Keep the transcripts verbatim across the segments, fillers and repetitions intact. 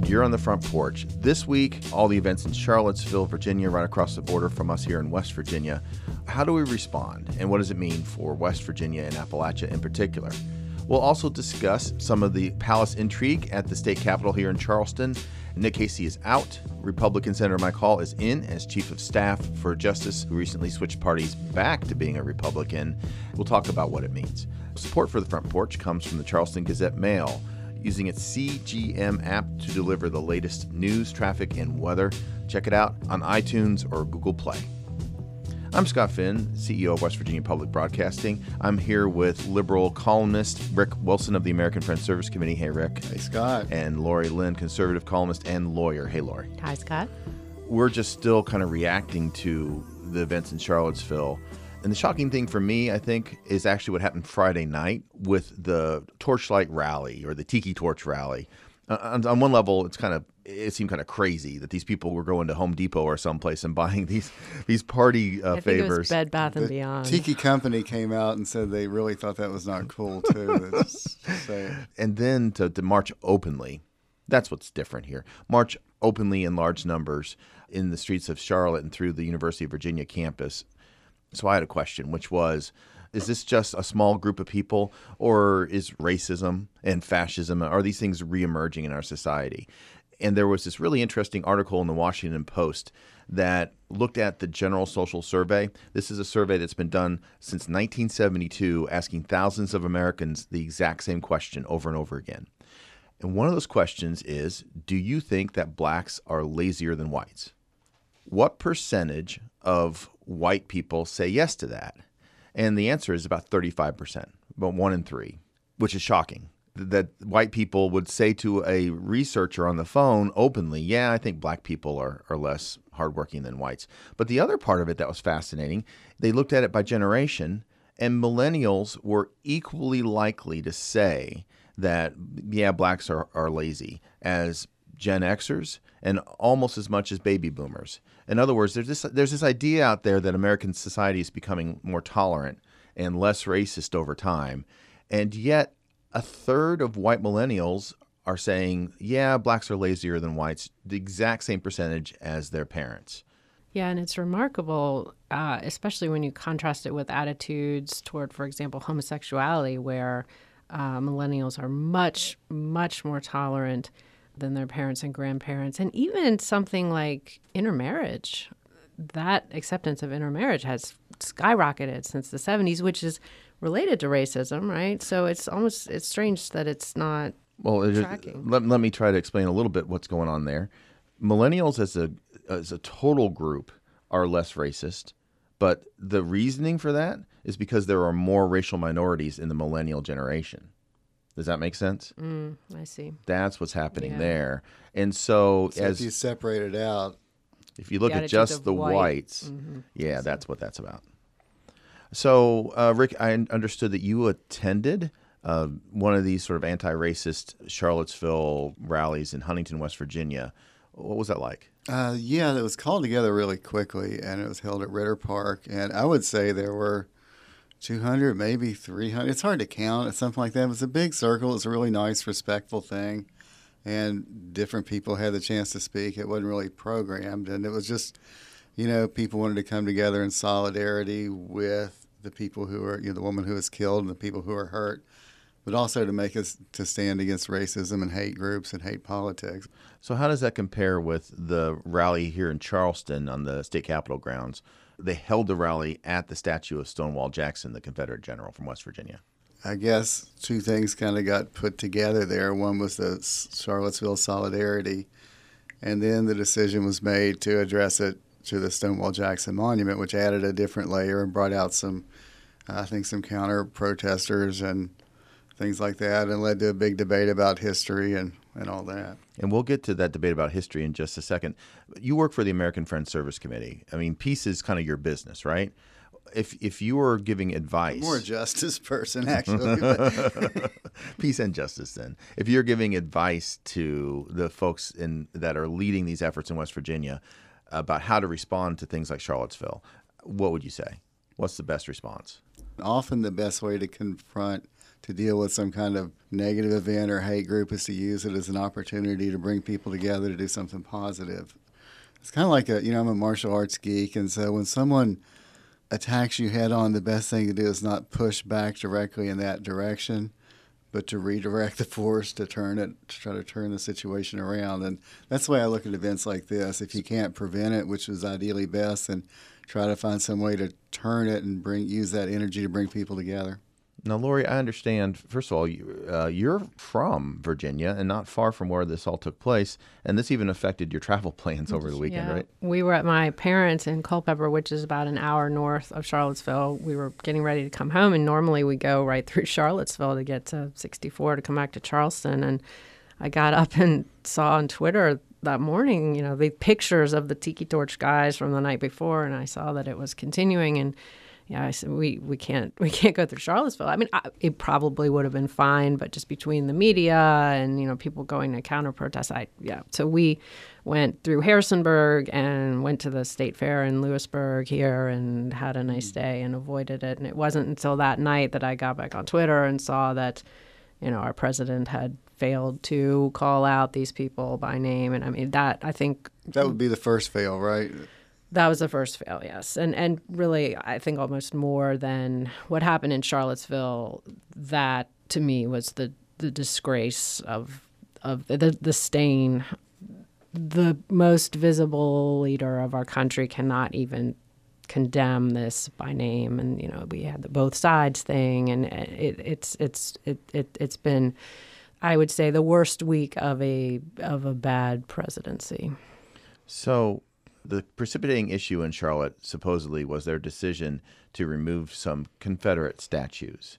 You're on the Front Porch. This week, all the events in Charlottesville, Virginia, right across the border from us here in West Virginia. How do we respond, and what does it mean for West Virginia and Appalachia in particular? We'll also discuss some of the palace intrigue at the state capitol here in Charleston. Nick Casey is out. Republican Senator Mike Hall is in as chief of staff for a justice who recently switched parties back to being a Republican. We'll talk about what it means. Support for the Front Porch comes from the Charleston Gazette-Mail, using its C G M app to deliver the latest news, traffic, and weather. Check it out on iTunes or Google Play. I'm Scott Finn, C E O of West Virginia Public Broadcasting. I'm here with liberal columnist Rick Wilson of the American Friends Service Committee. Hey, Rick. Hey, Scott. And Lori Lynn, conservative columnist and lawyer. Hey, Lori. Hi, Scott. We're just still kind of reacting to the events in Charlottesville. And the shocking thing for me, I think, is actually what happened Friday night with the Torchlight Rally or the Tiki Torch Rally. Uh, on, on one level, it's kind of it seemed kind of crazy that these people were going to Home Depot or someplace and buying these these party uh, I think favors. It was Bed Bath and the Beyond. Tiki Company came out and said they really thought that was not cool too. Just say it. And then to, to march openly. That's what's different here. March openly in large numbers in the streets of Charlotte and through the University of Virginia campus. So I had a question, which was, is this just a small group of people, or is racism and fascism, are these things reemerging in our society? And there was this really interesting article in the Washington Post that looked at the General Social Survey. This is a survey that's been done since nineteen seventy-two, asking thousands of Americans the exact same question over and over again. And one of those questions is, do you think that blacks are lazier than whites? What percentage of white people say yes to that? And the answer is about thirty-five percent, about one in three, which is shocking. That white people would say to a researcher on the phone openly, yeah, I think black people are, are less hardworking than whites. But the other part of it that was fascinating, they looked at it by generation, and millennials were equally likely to say that, yeah, blacks are, are lazy as Gen Xers and almost as much as baby boomers. In other words, there's this there's this idea out there that American society is becoming more tolerant and less racist over time, and yet a third of white millennials are saying, yeah, blacks are lazier than whites, the exact same percentage as their parents. Yeah, and it's remarkable, uh, especially when you contrast it with attitudes toward, for example, homosexuality, where uh, millennials are much, much more tolerant than their parents and grandparents. And even something like intermarriage, that acceptance of intermarriage has skyrocketed since the seventies, which is related to racism, right? So it's almost, it's strange that it's not well, it tracking. Is, let, let me try to explain a little bit what's going on there. Millennials as a as a total group are less racist, but the reasoning for that is because there are more racial minorities in the millennial generation. Does that make sense? Mm, I see. That's what's happening Yeah. there. And so, So as if you separate it out, if you look The at attitudes just of the white. whites, Mm-hmm. yeah, that's what that's about. So, uh, Rick, I understood that you attended uh, one of these sort of anti-racist Charlottesville rallies in Huntington, West Virginia. What was that like? uh, yeah, it was called together really quickly, and it was held at Ritter Park. And I would say there were two hundred, maybe three hundred. It's hard to count at something like that. It was a big circle. It was a really nice, respectful thing. And different people had the chance to speak. It wasn't really programmed. And it was just, you know, people wanted to come together in solidarity with the people who are, you know, the woman who was killed and the people who are hurt, but also to make us to stand against racism and hate groups and hate politics. So how does that compare with the rally here in Charleston on the state capitol grounds? They held the rally at the statue of Stonewall Jackson, the Confederate general from West Virginia. I guess two things kind of got put together there. One was the Charlottesville Solidarity, and then the decision was made to address it to the Stonewall Jackson Monument, which added a different layer and brought out some, I think, some counter-protesters and things like that, and led to a big debate about history and, and all that. And we'll get to that debate about history in just a second. You work for the American Friends Service Committee. I mean, peace is kind of your business, right? If if you were giving advice... I'm more a justice person, actually. Peace and justice, then. If you're giving advice to the folks in that are leading these efforts in West Virginia about how to respond to things like Charlottesville, what would you say? What's the best response? Often the best way to confront to deal with some kind of negative event or hate group is to use it as an opportunity to bring people together to do something positive. It's kind of like a, you know, I'm a martial arts geek, and so when someone attacks you head on, the best thing to do is not push back directly in that direction, but to redirect the force to turn it, to try to turn the situation around. And that's the way I look at events like this. If you can't prevent it, which is ideally best, then try to find some way to turn it and bring use that energy to bring people together. Now, Lori, I understand, first of all, you, uh, you're from Virginia and not far from where this all took place, and this even affected your travel plans over the weekend, Yeah. right? We were at my parents' in Culpeper, which is about an hour north of Charlottesville. We were getting ready to come home, and normally we go right through Charlottesville to get to sixty-four to come back to Charleston. And I got up and saw on Twitter that morning, you know, the pictures of the Tiki Torch guys from the night before, and I saw that it was continuing. And yeah, I said we we can't we can't go through Charlottesville. I mean, I, it probably would have been fine, but just between the media and you know people going to counter protest, I yeah. So we went through Harrisonburg and went to the State Fair in Lewisburg here and had a nice day and avoided it. And it wasn't until that night that I got back on Twitter and saw that you know our president had failed to call out these people by name. And I mean that I think that would be the first fail, right? That was the first fail, yes. And and really, I think almost more than what happened in Charlottesville, that to me was the, the disgrace of of the, the stain. The most visible leader of our country cannot even condemn this by name. And, you know, we had the both sides thing. And it, it's it's it, it, it's been, I would say, the worst week of a of a bad presidency. So the precipitating issue in Charlotte supposedly was their decision to remove some Confederate statues.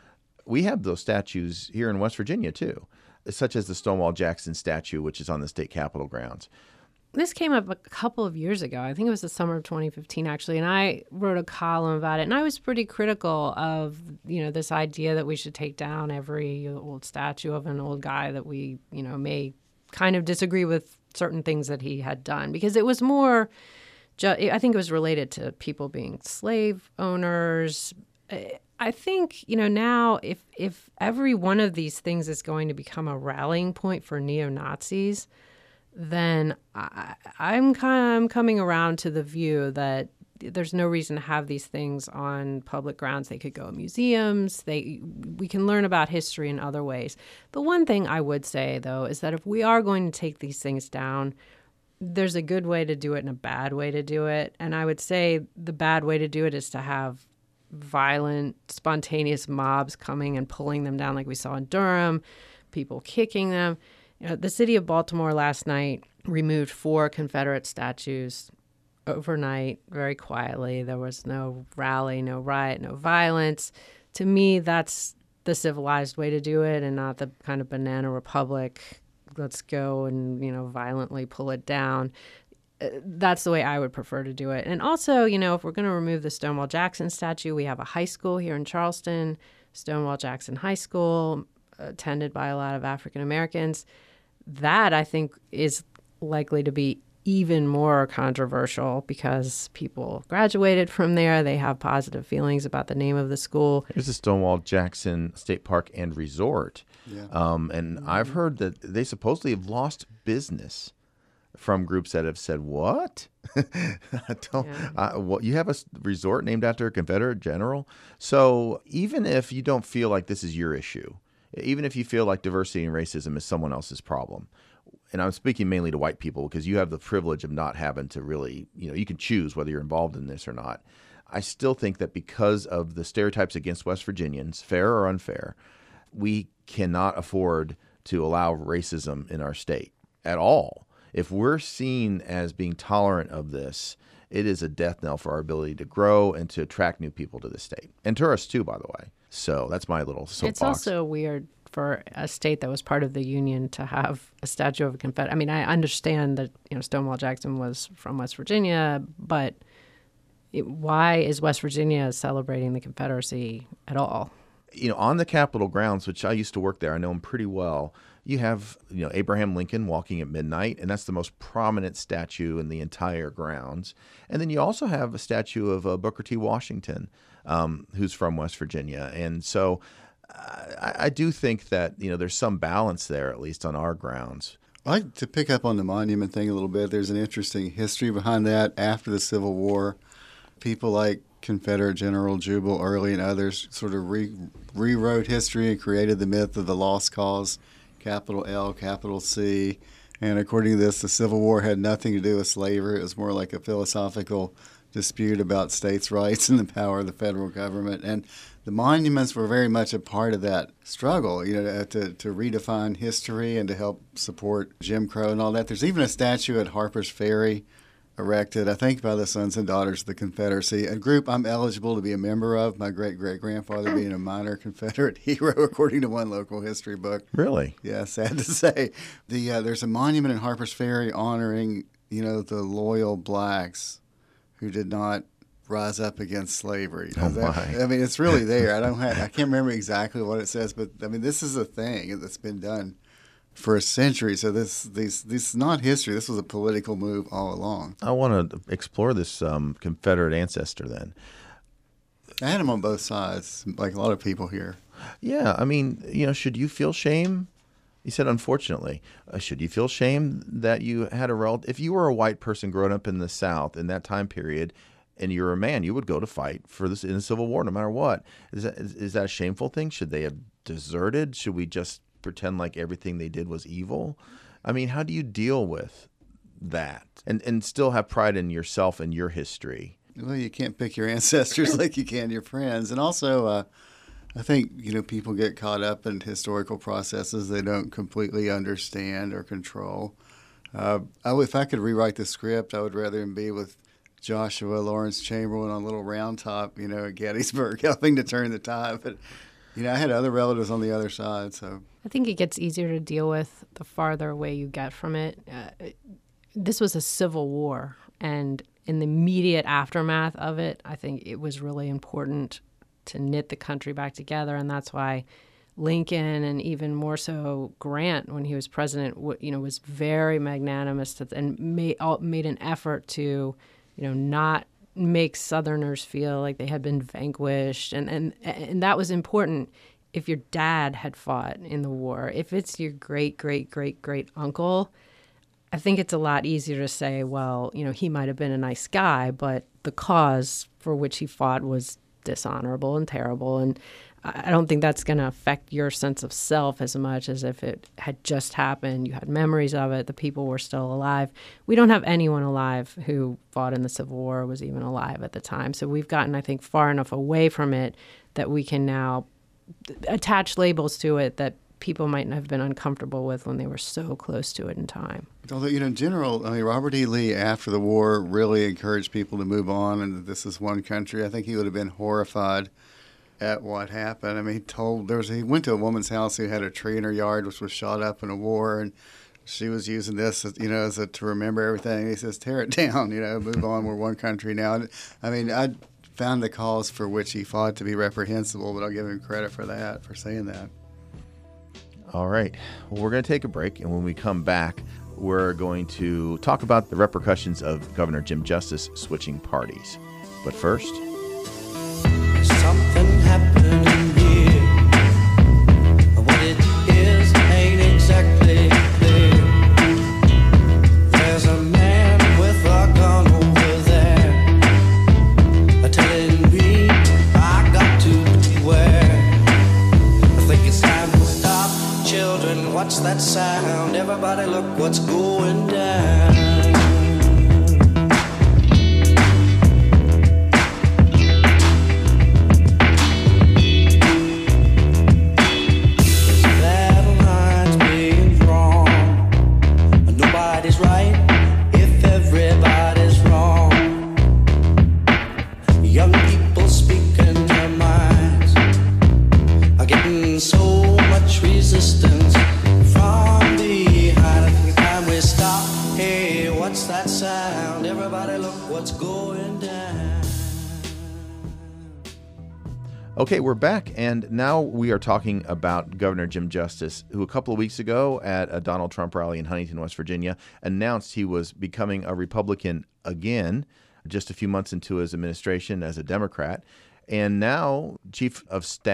We have those statues here in West Virginia, too, such as the Stonewall Jackson statue, which is on the state capitol grounds. This came up a couple of years ago. I think it was the summer of twenty fifteen, actually, and I wrote a column about it. And I was pretty critical of, you know, this idea that we should take down every old statue of an old guy that we, you know, may kind of disagree with certain things that he had done, because it was more, ju- I think it was related to people being slave owners. I think, you know, now if if every one of these things is going to become a rallying point for neo-Nazis, then I, I'm kind of I'm coming around to the view that there's no reason to have these things on public grounds. They could go in museums. They we can learn about history in other ways. The one thing I would say, though, is that if we are going to take these things down, there's a good way to do it and a bad way to do it. And I would say the bad way to do it is to have violent, spontaneous mobs coming and pulling them down like we saw in Durham, people kicking them. You know, the city of Baltimore last night removed four Confederate statues overnight, very quietly. There was no rally, no riot, no violence. To me, that's the civilized way to do it, and not the kind of banana republic, let's go and, you know, violently pull it down. That's the way I would prefer to do it. And also, you know, if we're going to remove the Stonewall Jackson statue, we have a high school here in Charleston, Stonewall Jackson High School, attended by a lot of African Americans. That, I think, is likely to be even more controversial because people graduated from there. They have positive feelings about the name of the school. Here's the Stonewall Jackson State Park and Resort. Yeah. Um, and Mm-hmm. I've heard that they supposedly have lost business from groups that have said, what? I don't, Yeah. I, what, you have a s- resort named after a Confederate general? So even if you don't feel like this is your issue, even if you feel like diversity and racism is someone else's problem, and I'm speaking mainly to white people because you have the privilege of not having to really, you know, you can choose whether you're involved in this or not. I still think that because of the stereotypes against West Virginians, fair or unfair, we cannot afford to allow racism in our state at all. If we're seen as being tolerant of this, it is a death knell for our ability to grow and to attract new people to the state. And tourists too, by the way. So that's my little soapbox. It's also weird for a state that was part of the Union to have a statue of a Confederate. I mean, I understand that, you know, Stonewall Jackson was from West Virginia, but it, why is West Virginia celebrating the Confederacy at all? You know, on the Capitol grounds, which I used to work there, I know them pretty well. You have, you know, Abraham Lincoln walking at midnight, and that's the most prominent statue in the entire grounds. And then you also have a statue of uh, Booker T. Washington, um, who's from West Virginia. And so I, I do think that, you know, there's some balance there, at least on our grounds. I'd like to pick up on the monument thing a little bit. There's an interesting history behind that. After the Civil War, people like Confederate General Jubal Early and others sort of re- rewrote history and created the myth of the lost cause, capital L, capital C. And according to this, the Civil War had nothing to do with slavery. It was more like a philosophical dispute about states' rights and the power of the federal government. And the monuments were very much a part of that struggle, you know, to, to redefine history and to help support Jim Crow and all that. There's even a statue at Harper's Ferry erected, I think, by the Sons and Daughters of the Confederacy, a group I'm eligible to be a member of, my great-great-grandfather being a minor Confederate hero, according to one local history book. Really? Yeah, sad to say. The uh, There's a monument in Harper's Ferry honoring, you know, the loyal blacks who did not rise up against slavery. You know, Oh, that, my. I mean, it's really there. I don't have, I can't remember exactly what it says, but I mean, this is a thing that's been done for a century. So this, this, this is not history. This was a political move all along. I want to explore this um, Confederate ancestor then. I had them on both sides, like a lot of people here. Yeah, I mean, you know, should you feel shame? You said, unfortunately, uh, should you feel shame that you had a relative? If you were a white person growing up in the South in that time period, and you're a man, you would go to fight for this in the Civil War, no matter what. Is that is, is that a shameful thing? Should they have deserted? Should we just pretend like everything they did was evil? I mean, how do you deal with that and and still have pride in yourself and your history? Well, you can't pick your ancestors like you can your friends. And also, uh, I think, you know, people get caught up in historical processes they don't completely understand or control. Uh, I, if I could rewrite the script, I would rather him be with Joshua Lawrence Chamberlain on Little Round Top, you know, at Gettysburg, helping to turn the tide. But, you know, I had other relatives on the other side, so. I think it gets easier to deal with the farther away you get from it. Uh, this was a civil war, and in the immediate aftermath of it, I think it was really important to knit the country back together, and that's why Lincoln and even more so Grant, when he was president, you know, was very magnanimous to, and made made an effort to, you know, not make Southerners feel like they had been vanquished, and and and that was important. If your dad had fought in the war, if it's your great great great great uncle, I think it's a lot easier to say, well, you know, he might have been a nice guy, but the cause for which he fought was dishonorable and terrible. And I don't think that's going to affect your sense of self as much as if it had just happened. You had memories of it. The people were still alive. We don't have anyone alive who fought in the Civil War or was even alive at the time. So we've gotten, I think, far enough away from it that we can now attach labels to it that people might have been uncomfortable with when they were so close to it in time. Although, you know, in general, I mean, Robert E. Lee, after the war, really encouraged people to move on and that this is one country. I think he would have been horrified at what happened. I mean, he told, there was, he went to a woman's house who had a tree in her yard which was shot up in a war, and she was using this, as, you know, as a, to remember everything. He says, tear it down, you know, move on, we're one country now. And, I mean, I found the cause for which he fought to be reprehensible, but I'll give him credit for that, for saying that. All right. Well, we're going to take a break, and when we come back, we're going to talk about the repercussions of Governor Jim Justice switching parties. But first, something happening here. What it is ain't exactly clear. There's a man with a gun over there, telling me I got to beware. I think it's time to stop. Children, watch that sound. Everybody look what's going down. Okay, we're back, and now we are talking about Governor Jim Justice, who a couple of weeks ago at a Donald Trump rally in Huntington, West Virginia, announced he was becoming a Republican again, just a few months into his administration as a Democrat. And now Chief of Staff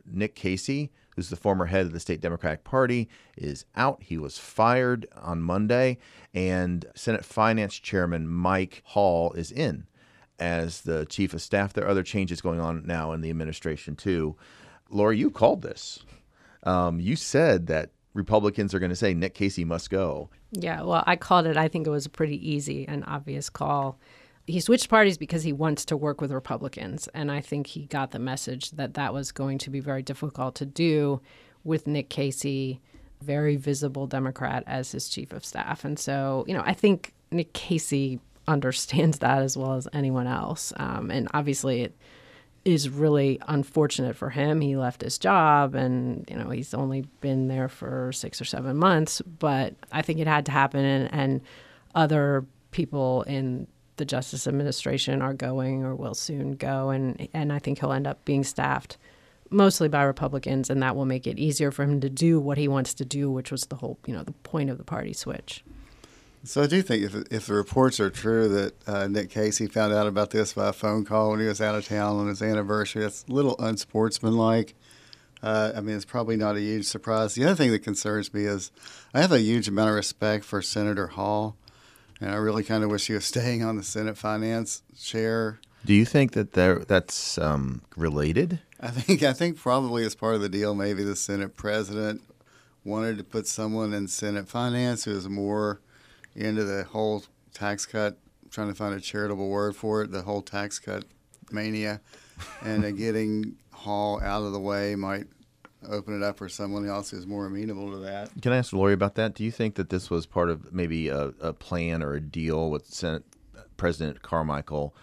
Nick Casey, who's the former head of the state Democratic Party, is out. He was fired on Monday, and Senate Finance Chairman Mike Hall is in as the chief of staff. There are other changes going on now in the administration, too. Lori, you called this. Um, you said that Republicans are going to say Nick Casey must go. Yeah, well, I called it. I think it was a pretty easy and obvious call. He switched parties because he wants to work with Republicans, and I think he got the message that that was going to be very difficult to do with Nick Casey, very visible Democrat, as his chief of staff. And so, you know, I think Nick Casey understands that as well as anyone else. Um, and obviously it is really unfortunate for him. He left his job and, you know, he's only been there for six or seven months. But I think it had to happen, and, and other people in the Justice Administration are going or will soon go. And, and I think he'll end up being staffed mostly by Republicans, and that will make it easier for him to do what he wants to do, which was the whole, you know, the point of the party switch. So I do think if if the reports are true that uh, Nick Casey found out about this by a phone call when he was out of town on his anniversary, that's a little unsportsmanlike. Uh, I mean, it's probably not a huge surprise. The other thing that concerns me is I have a huge amount of respect for Senator Hall, and I really kind of wish he was staying on the Senate Finance chair. Do you think that there, that's um, related? I think I think probably as part of the deal, maybe the Senate president wanted to put someone in Senate Finance who is more into the whole tax cut, trying to find a charitable word for it, the whole tax cut mania, and uh, getting Hall out of the way might open it up for someone else who's more amenable to that. Can I ask Lori about that? Do you think that this was part of maybe a, a plan or a deal with Senate President Carmichael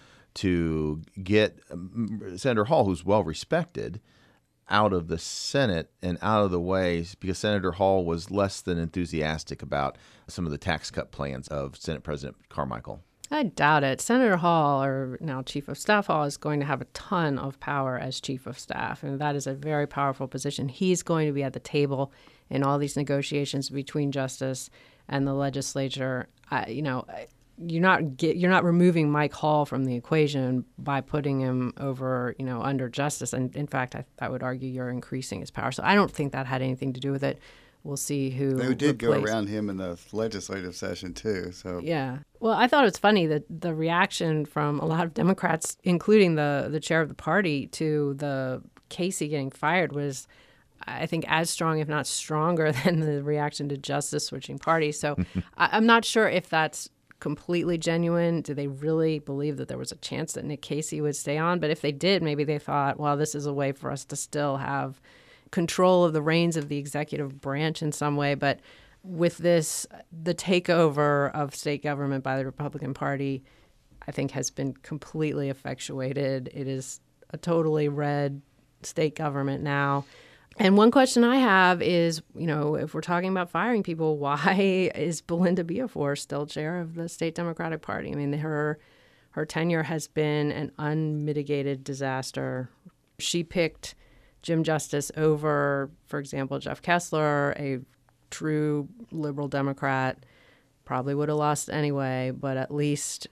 to get um, Senator Hall, who's well respected, out of the Senate and out of the way, because Senator Hall was less than enthusiastic about some of the tax cut plans of Senate President Carmichael? I doubt it. Senator Hall, or now Chief of Staff Hall, is going to have a ton of power as Chief of Staff, and that is a very powerful position. He's going to be at the table in all these negotiations between Justice and the legislature. I, you know, you're not get, you're not removing Mike Hall from the equation by putting him over, you know, under Justice. And in fact, I, I would argue you're increasing his power. So I don't think that had anything to do with it. We'll see who They did replaced. go around him in the legislative session, too. So Yeah. Well, I thought it was funny that the reaction from a lot of Democrats, including the, the chair of the party, to the Casey getting fired was, I think, as strong, if not stronger, than the reaction to Justice switching parties. So I, I'm not sure if that's completely genuine. Do they really believe that there was a chance that Nick Casey would stay on? But if they did, maybe they thought, well, this is a way for us to still have control of the reins of the executive branch in some way. But with this, the takeover of state government by the Republican Party, I think, has been completely effectuated. It is a totally red state government now. And one question I have is, you know, if we're talking about firing people, why is Belinda Beafor still chair of the state Democratic Party? I mean, her her tenure has been an unmitigated disaster. She picked Jim Justice over, for example, Jeff Kessler, a true liberal Democrat. Probably would have lost anyway, but at least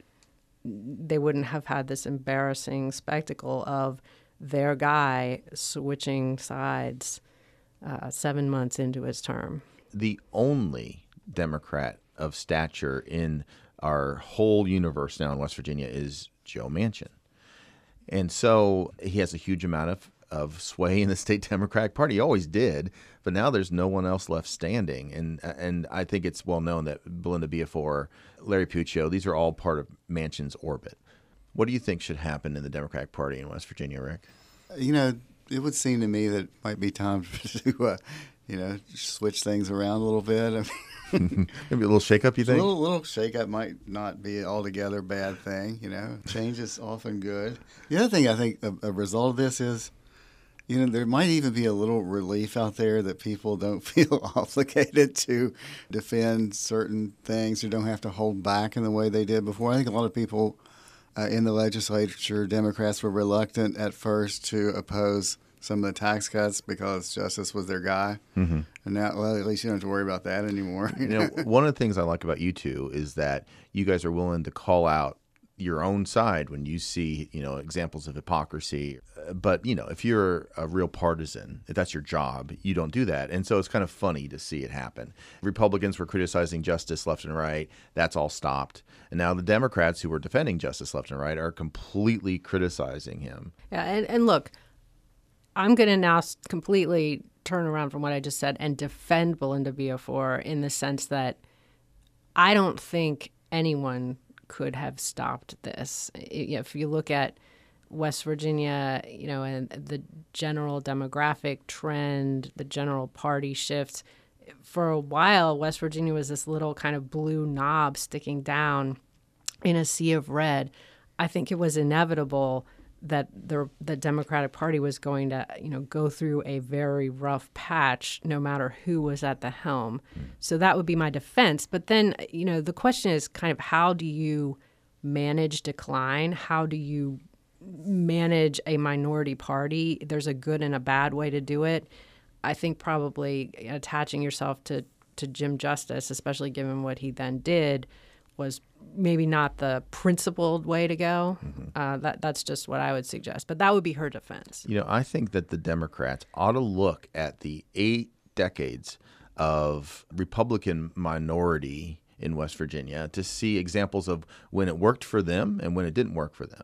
they wouldn't have had this embarrassing spectacle of their guy switching sides uh, seven months into his term. The only Democrat of stature in our whole universe now in West Virginia is Joe Manchin. And so he has a huge amount of, of sway in the state Democratic Party. He always did, but now there's no one else left standing. And and I think it's well known that Belinda Beafor, Larry Puccio, these are all part of Manchin's orbit. What do you think should happen in the Democratic Party in West Virginia, Rick? You know, it would seem to me that it might be time to, uh, you know, switch things around a little bit. I mean, maybe a little shakeup, you a think? little, little shakeup might not be an altogether bad thing. You know, change is often good. The other thing I think a, a result of this is, you know, there might even be a little relief out there that people don't feel obligated to defend certain things or don't have to hold back in the way they did before. I think a lot of people Uh, in the legislature, Democrats were reluctant at first to oppose some of the tax cuts because Justice was their guy. Mm-hmm. And now, well, at least you don't have to worry about that anymore. You know, one of the things I like about you two is that you guys are willing to call out your own side when you see, you know, examples of hypocrisy. But, you know, if you're a real partisan, if that's your job, you don't do that. And so it's kind of funny to see it happen. Republicans were criticizing justice left and right. That's all stopped. And now the Democrats who were defending justice left and right are completely criticizing him. Yeah, and, and look, I'm going to now completely turn around from what I just said and defend Belinda Villafor in the sense that I don't think anyone could have stopped this. If you look at West Virginia, you know, and the general demographic trend, the general party shifts, for a while, West Virginia was this little kind of blue knob sticking down in a sea of red. I think it was inevitable that the the Democratic Party was going to, you know, go through a very rough patch no matter who was at the helm. Mm. So that would be my defense. But then, you know, the question is kind of how do you manage decline? How do you manage a minority party? There's a good and a bad way to do it. I think probably attaching yourself to, to Jim Justice, especially given what he then did, was maybe not the principled way to go. Mm-hmm. Uh, that that's just what I would suggest. But that would be her defense. You know, I think that the Democrats ought to look at the eight decades of Republican minority in West Virginia to see examples of when it worked for them and when it didn't work for them.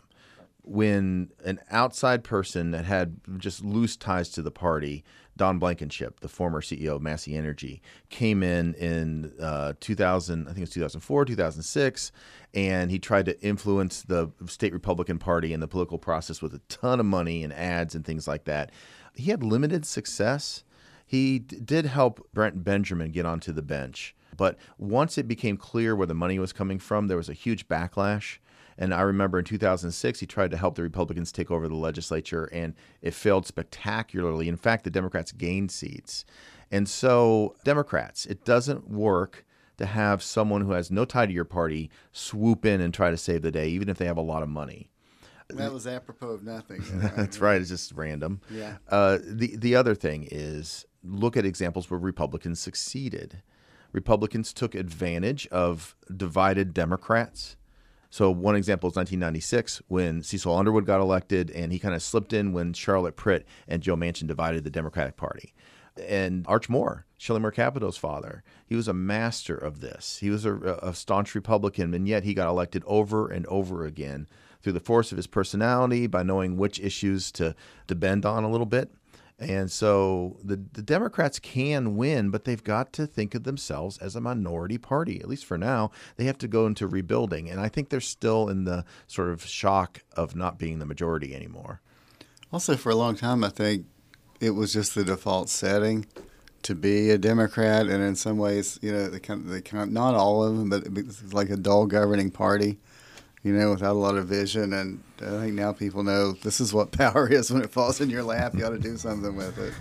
When an outside person that had just loose ties to the party, Don Blankenship, the former C E O of Massey Energy, came in in uh, two thousand, I think it was two thousand four, two thousand six, and he tried to influence the state Republican Party and the political process with a ton of money and ads and things like that. He had limited success. He d- did help Brent Benjamin get onto the bench. But once it became clear where the money was coming from, there was a huge backlash. And I remember in two thousand six, he tried to help the Republicans take over the legislature, and it failed spectacularly. In fact, the Democrats gained seats. And so, Democrats, it doesn't work to have someone who has no tie to your party swoop in and try to save the day, even if they have a lot of money. That was apropos of nothing. That's right. It's just random. Yeah. Uh, the, the other thing is look at examples where Republicans succeeded. Republicans took advantage of divided Democrats. So one example is nineteen ninety-six when Cecil Underwood got elected, and he kind of slipped in when Charlotte Pritt and Joe Manchin divided the Democratic Party. And Arch Moore, Shelley Moore Capito's father, he was a master of this. He was a, a staunch Republican, and yet he got elected over and over again through the force of his personality, by knowing which issues to, to bend on a little bit. And so the, the Democrats can win, but they've got to think of themselves as a minority party, at least for now. They have to go into rebuilding. And I think they're still in the sort of shock of not being the majority anymore. Also, for a long time, I think it was just the default setting to be a Democrat. And in some ways, you know, they kind of, they kind of, not all of them, but it's like a dull governing party, you know, without a lot of vision. And I think now people know this is what power is when it falls in your lap. You ought to do something with it.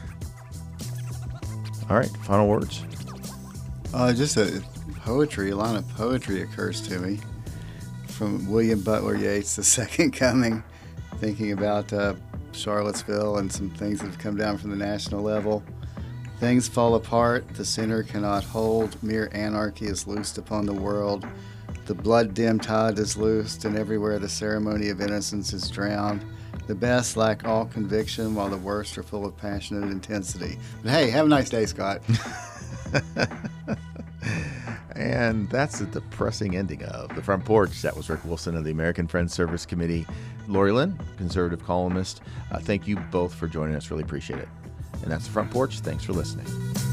All right, final words. Uh, just a poetry, a line of poetry occurs to me from William Butler Yeats, The Second Coming, thinking about uh, Charlottesville and some things that have come down from the national level. Things fall apart, the center cannot hold, mere anarchy is loosed upon the world. The blood-dimmed tide is loosed, and everywhere the ceremony of innocence is drowned. The best lack all conviction, while the worst are full of passionate intensity. But hey, have a nice day, Scott. And that's the depressing ending of The Front Porch. That was Rick Wilson of the American Friends Service Committee. Lori Lynn, conservative columnist. Uh, thank you both for joining us. Really appreciate it. And that's The Front Porch. Thanks for listening.